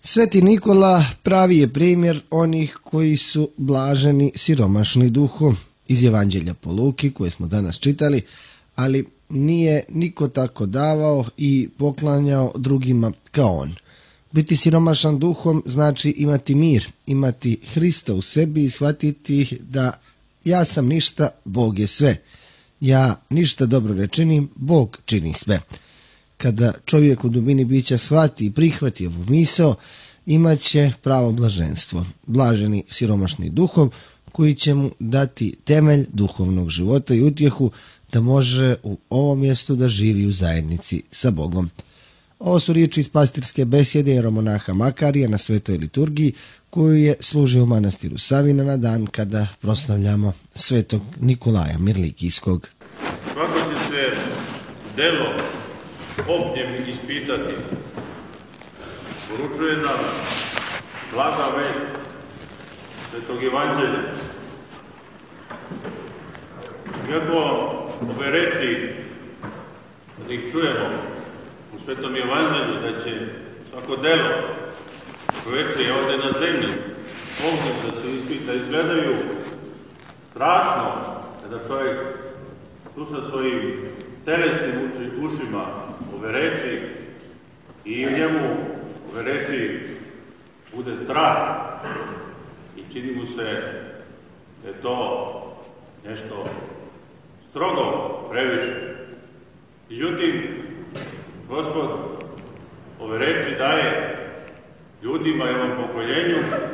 Sveti Nikola pravi je primjer onih koji su blaženi siromašni duhom iz Evanđelja po Luki koje smo danas čitali, ali nije niko tako davao i poklanjao drugima kao on. Biti siromašan duhom znači imati mir, imati Hrista u sebi i shvatiti da ja sam ništa, Bog je sve. Ja ništa dobro ne činim, Bog čini sve. Kada čovjek u dubini bića shvati i prihvati ovu misao, imat će pravo blaženstvo, blaženi siromašni duhom koji će mu dati temelj duhovnog života i utjehu da može u ovom mjestu da živi u zajednici sa Bogom. Ovo su riječi iz pastirske besjede jeromonaha Makarija na svetoj liturgiji koju je služio u manastiru Savina na dan kada proslavljamo svetog Nikolaja Mirlikijskog. Svako će se delo ognjem ispitati. Poručuje nam blaga vest svetog Evanđelja. Iako ove reči, da ih čujemo u svetom Evanđelju, da će svako delo čoveče je ovdje na zemlji ognjem da se ispita, izgledaju strašno kada čovjek sluša svojim telesnim ušima ove reči i u njemu ove reči bude strah i čini mu se da je to nešto strogo previše. Međutim, Gospod ove reči daje ljudima i ovom pokoljenju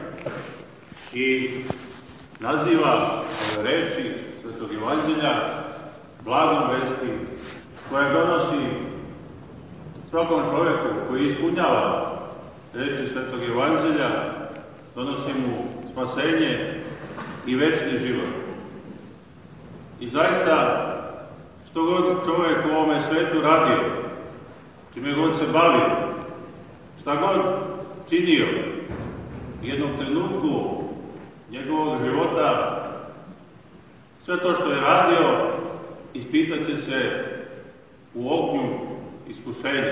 i naziva ove reči svetog Evanđelja blagom vesti koja donosi svakom čovjeku koji ispunjava reči svetog Evanđelja, donosi mu spasenje i večni život. I zaista, što god čovjek u ovome svetu radio, čime god se bavio, šta god činio, u jednom trenutku njegovog života, sve to što je radio, ispitat će se u ognju iskušenja.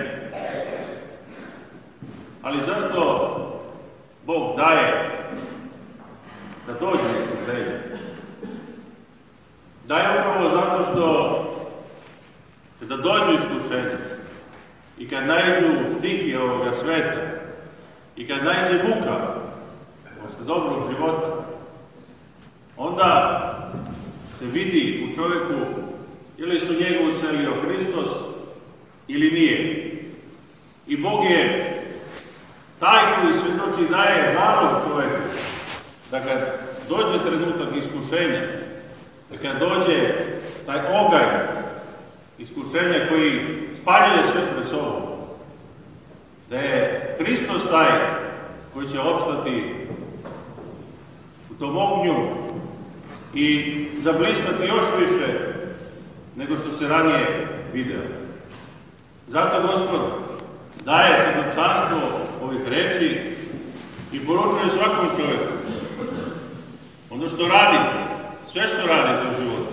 Ali zašto Bog daje da dođe iskušenje? Daje upravo zato što kada dođu iskušenja i kad naiđu stihi ovoga sveta i kad naiđe muka posle dobrog života, onda se vidi u čovjeku ili su njega uselio Hristos ili nije. I Bog je taj koji svjedoči daje nalog čovjeku da kad dođe trenutak iskušenja, da kad dođe taj oganj iskušenja koji spaljuje sve pred sobom, da je Hristos taj koji će opstati u tom ognju i zablistati još više nego što se ranije video. Zato Gospod daje svjedočanstvo ovih reči i poručuje svakom čovjeku ono što radite, sve što radite u životu.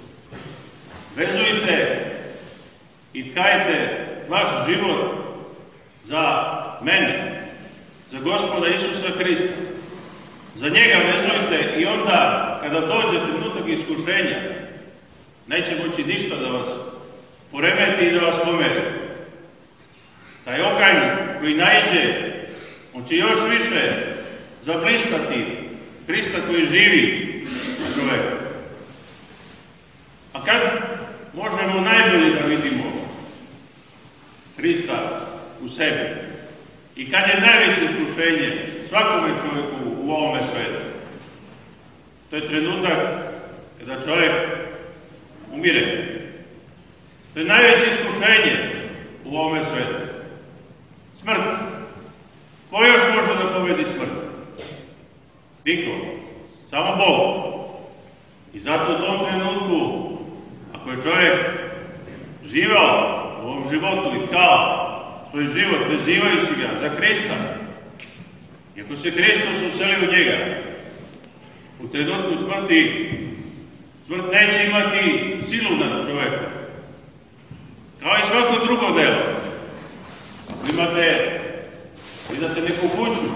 Vezujte i tkajte vaš život za mene, za Gospoda Isusa Hrista. Za njega vezujte i onda kada dođe trenutak iskušenja, neće moći ništa da vas poremeti i da vas pomeri. Taj oganj koji naiđe, on će još više zablistati Hrista koji živi u čoveku. A kad možemo najbolje da vidimo Hrista u sebi i kad je najveće iskušenje svakome čovjeku u ovome svetu, to je trenutak kada čovjek umire. To je najveće iskušenje u ovome svetu. Smrt. Ko još može da pobedi smrt? Niko. Samo Bog. I zato u tom trenutku, ako je čovjek živao u ovom životu i tkao svoj život vezivajući ga za Hrista, i ako se Hristos useli u njega, u trenutku smrti, smrt neće imati silu nad čovjeka. Kao i svako drugo delo. Ako imate neku kuću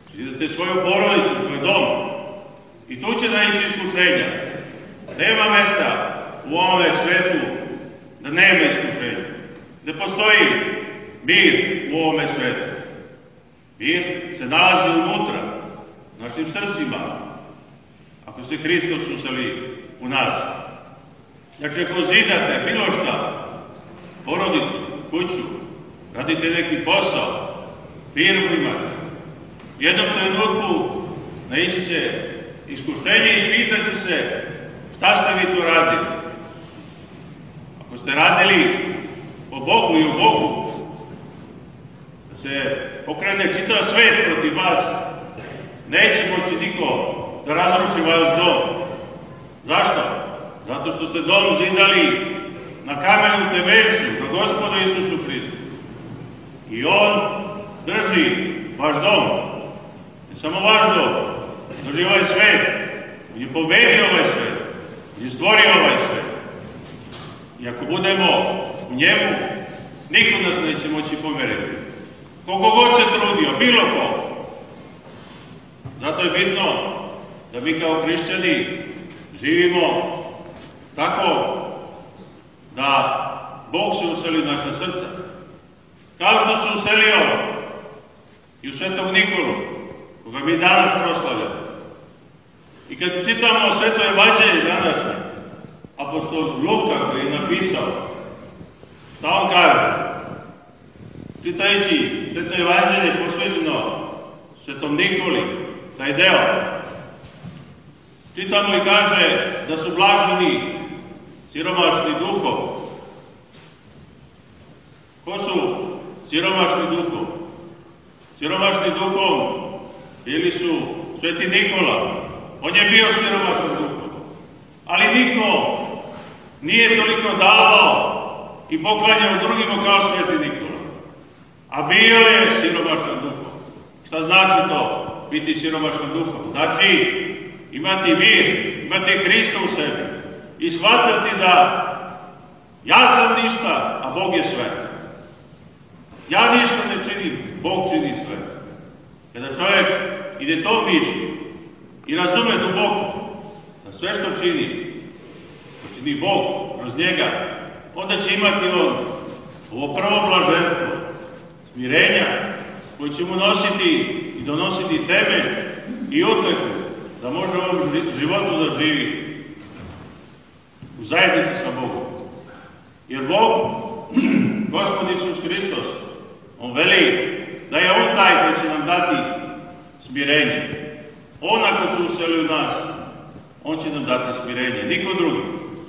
zidate svoju porodicu, svoj dom. I tu će naići iskušenja. Nema mesta u ovome svetu da nema iskušenja. Ne postoji mir u ovome svetu. Mir se nalazi unutra, u našim srcima, ako se Hristos useli u nas. Dakle, ako zidate bilo šta, porodicu, kuću, radite neki posao, firmu imate, u jednom trenutku naići će iskušenje i pitate se šta ste vi tu radili. Ako ste radili po Bogu i u Bogu, da se pokrene čitav svet protiv vas, neće moći niko da razruši vaš dom. Zašto? Zato što ste dom zidali na kamenu temeljcu, na Gospodu Isusu Hristu. I On drži vaš dom. Ne samo vaš dom, drži ovaj svet. On je pobedio ovaj svet. On je stvorio ovaj svet. I ako budemo u njemu, niko nas neće moći pomeriti. Koliko god se trudio, bilo ko. Zato je bitno da mi kao hrišćani živimo tako da Bog se useli u naša srca. Kao što se uselio i u Svetog Nikolu, koga mi danas proslavljamo. I kad čitamo Sveto evanđelje danas, apostol Luka koji je napisao, šta on kaže? Čitajući Sveto evanđelje posvećeno Svetom Nikoli, taj deo, čitamo i kaže da su blaženi siromašni duhom. Ko su siromašni duhom? Siromašni duhom bili su Sveti Nikola. On je bio siromašan duhom. Ali niko nije toliko davao i poklanjao drugima kao Sveti Nikola. A bio je siromašan duhom. Šta znači to? Biti siromašan duhom? Znači imati mir, imati Hrista u sebi i shvatiti da ja sam ništa, a Bog je sve. Ja ništa ne činim, Bog čini sve. Kada čovjek ide to mišlju i razume duboko da sve što čini Bog kroz njega, onda će imati on ovo prvo blaženstvo, smirenja, koji će mu nositi i donositi temelj i utjehu da može u ovom životu da živi u zajednici sa Bogom. Jer Bog, Gospod Isus Hristos, On veli da je On taj koji će nam dati smirenje. On ako se useli u nas, On će nam dati smirenje, niko drugi.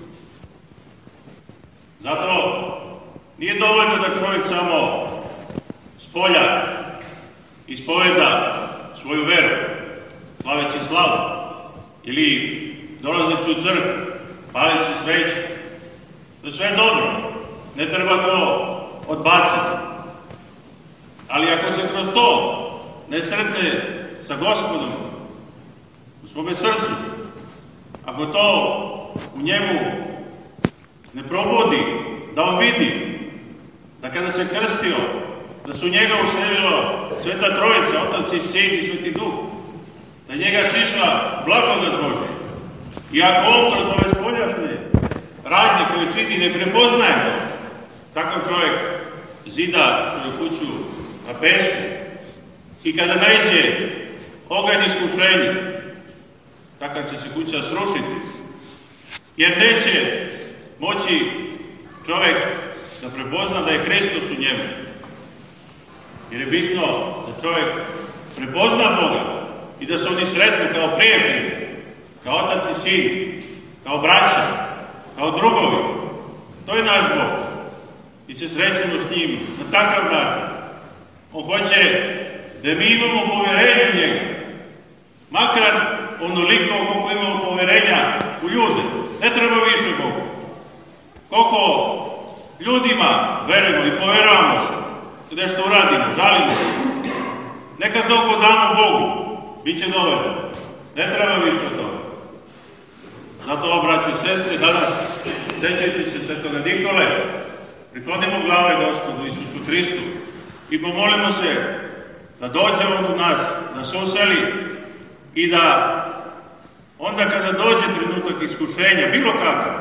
Zato nije dovoljno da čovjek samo spolja ispoveda svoju veru, slaveći slavu, ili dolazeći u crkvu, paleći sveće. To je sve dobro, ne treba to odbaciti. Ali ako se kroz to ne sretne sa Gospodom u svome srcu, ako to u njemu ne probudi, da on vidi da kada se krstio, da su njega uselilo Sveta Trojica, Otac i Sin i Sveti Duh, da njega sišla blagodat Božja. I ako on kroz ove spoljašnje radnje koje čini ne prepoznaje to, takav čovjek zida svoju kuću na pesku i kada naiđe oganj iskušenja, takav će se kuća srušiti, jer neće moći čovjek da prepozna da je Hristos u njemu. Jer je bitno da čovjek prepozna Boga i da se oni sretnu kao prijatelji, kao otac i sin, kao braća, kao drugovi. To je naš Bog. I se srećemo s njim na takav način. On hoće da mi imamo povjerenje u njega. Makar onoliko koliko imamo povjerenja u ljude. Ne treba više Bogu. Koliko ljudima verujemo i povjeravamo se, nešto uradimo, žalimo se. Neka toliko damo Bogu, bit će dovoljno. Ne treba više od toga. Zato, braći i sestre, danas, sećajući se Svetoga Nikole, priklonimo glave Gospodu Isusu Hristu i pomolimo se da dođe on u nas, da se oseli i da onda kada dođe trenutak iskušenja, bilo kakav,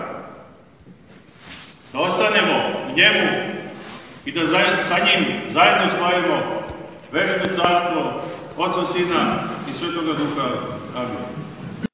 da ostanemo u njemu i da sa njim zajedno slavimo večno carstvo Otca, Sina i Svetoga Duha. Amin.